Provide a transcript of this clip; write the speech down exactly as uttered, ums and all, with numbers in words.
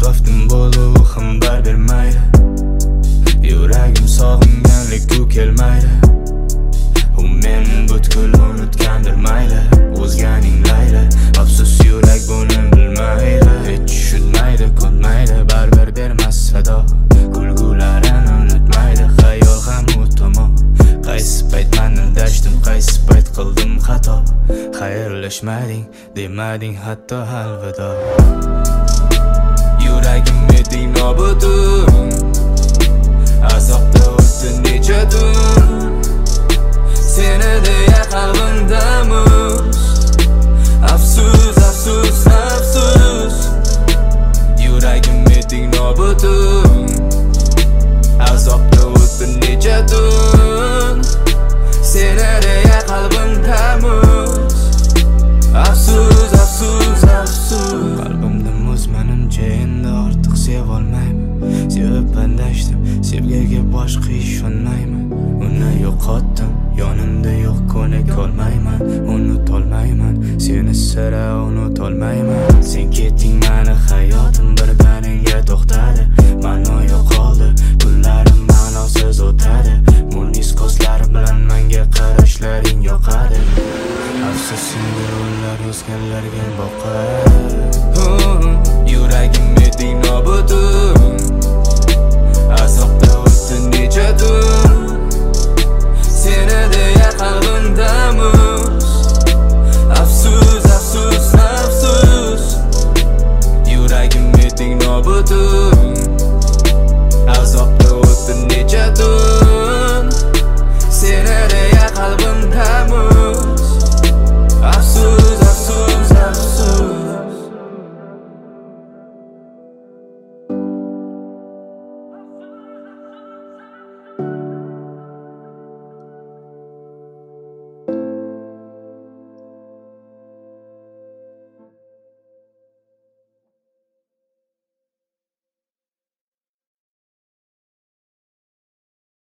vaqtim bo'ldi, u ham bar bermaydi. Yuragim sog'inganlik u kelmaydi. U men butkul unutgandir mayli, o'zganing layli. Afsus yurak buni bilmaydi, hech tushunmaydi, ko'nmaydi, baribir bermas sado. Kulgularini unutmaydi, xayol ham u tomon. Qaysi payt mani dashtim, qaysi payt qildim xato. Xayrlashmading, demading hatto alvido. Yuragim eding nobudun, azobda o'tdi necha tun. Seni deya qalbimda muz. Afsus, afsus, afsus. Yuragim eding nobudun, azobda o'tdi necha tun. Seni deya qalbimda muz. Afsus, afsus, afsus. Qalbimda muz menimcha endi ortiq sevolmayman. Sevib bandashdim, sevgiga boshqa ishonmayman. Uni yo'qotdim, yonimda yo'q, ko'nik olmayman. Unutolmayman, seni sira unutolmayman. Sen ketding, mani hayotim birganinga to'xtadi. Ma'no yo'qoldi, kunlarim ma'nosiz o'tadi. Munis ko'zlari bilan menga qarashlaring yoqadi. Afsus, endi ular o'zgalarga boqadi. Yuragim eding nobudun, azobda o'tdi necha tun. Seni deya qalbimda muz. Afsus, afsus, afsus. Yuragim eding nobudun,